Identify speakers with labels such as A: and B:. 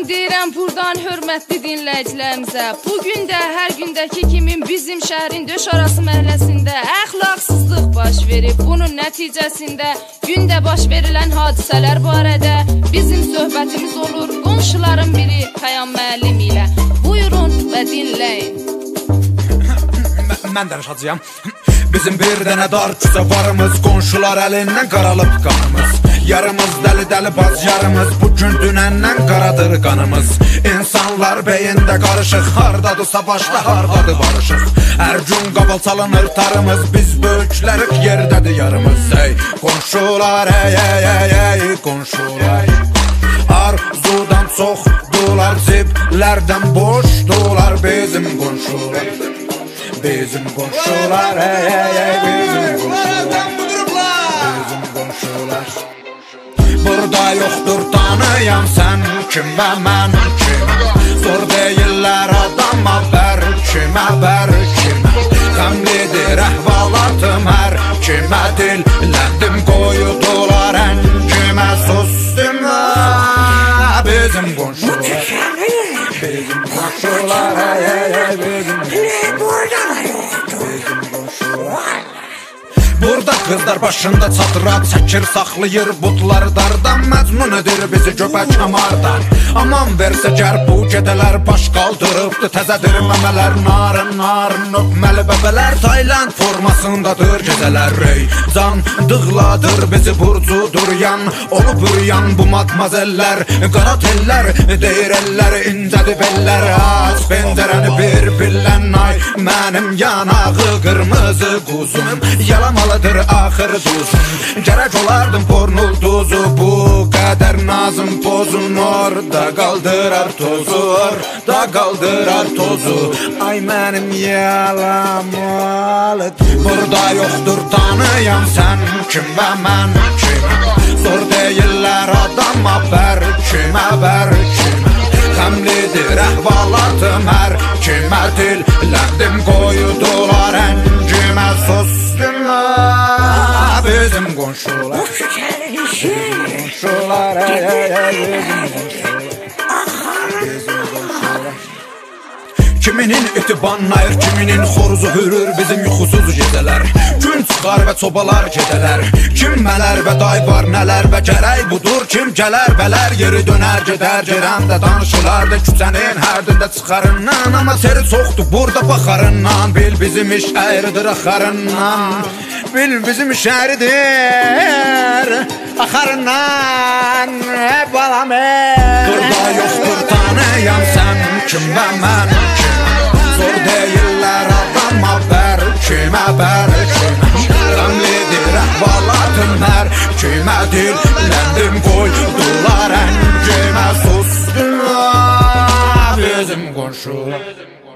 A: Salam deyirəm buradan hörmətli dinləyicilərimizə. Bugün də hər gündəki kimi bizim şəhərin Döşarası məhəlləsində əxlaqsızlıq baş verib. Bunun nəticəsində gündə baş verilən hadisələr barədə bizim söhbətimiz olur qonşuların biri Pəyam müəllim ilə. Buyurun və dinləyin.
B: Mən danışacağam. Bizim bir dənə dar küçə varımız, qonşular əlindən qaralıb qanımız. Yarımız dəli baz yarımız, bugün dünəndən qaradır qanımız. İnsanlar beyində qarışıq, hardadırsa başla hardadır barışıq. Hər gün qaval çalınır tarımız, biz böyüklərik yerdədir yarımız. Ey qonşular, ey qonşular, arzudan çoxdular, ciblərdən boşdular bizim qonşular. Bizim qonşular, bizim qonşular, bizim qonşular. Burada yoxdur tanıyan sən kim və mən kim. Zor deyirlər adama bər kimə, bər kimə. Qəmlidir əhvalatım hər kimə, dilləndim qoyudular əncimə. Sustum bizim qonşular, bizim qonşular, bizim qonşular. Burada qızlar başında çatırat çəkir, saxlayır butlardan. Məcnun edir bizi göbək kəmardan. Aman versə gər bu gedələr baş qaldırıbdır. Təzədir məmələr narın öpməli bəbələr. Tayland formasındadır gecələr. Ey can dığladır bizi burcudur yan. Olub üryan bu matmazellər. Qara tellər deyir ellər, incədi bellər. Aç pəncərəni bir billən ay. Mənim yanağı qırmızı quzum yalamalıdır axır duzum. Gərək olardım pornul duzu, bu qədər nazım pozun. Orada qaldırar tozu, orada qaldırar tozu. Ay mənim yalamalı. Burada yoxdur tanıyan sən kim və mən kim. Zor deyirlər adama bər kimə, bər kimə. Qəmlidir əhvalatım hər kimə, dilləndim qoyudular əncimə. Sustum bizim qonşular, bizim qonşular, bizim qonşular. Kiminin iti banlayır, kiminin xoruzu hürür bizim yuxusuz gecələr. Gün çıxar və çobalar gedələr. Kim mələr və day var nələr və gərək budur. Kim gələr bələr yeri dönər gedər. Gerəm də danışılar da küçənin hərdində çıxarından. Amma seri çoxdur burada baxarından. Bil bizim iş əyridir axarından. Bil bizim iş əyridir axarından. Balam burada yoxdur tanıyan sən kim və mən kim. Zor deyirlər adama bər kimə, bər kimə. Qəmlidir əhvalatım hər kimə, dilləndim qoydular əncimə. Sustum bizim qonşular.